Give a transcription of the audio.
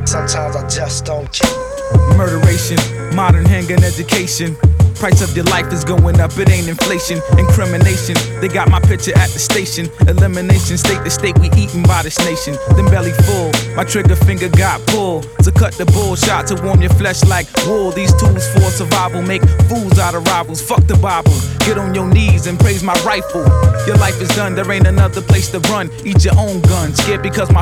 Sometimes I just don't care. Murderation, modern handgun education. Price of your life is going up, it ain't inflation. Incrimination, they got my picture at the station. Elimination, state to state, we eatin' by this nation. Then belly full, my trigger finger got pulled. To cut the bullshot, to warm your flesh like wool. These tools for survival make fools out of rivals. Fuck the Bible, get on your knees and praise my rifle. Your life is done, there ain't another place to run. Eat your own gun, scared because my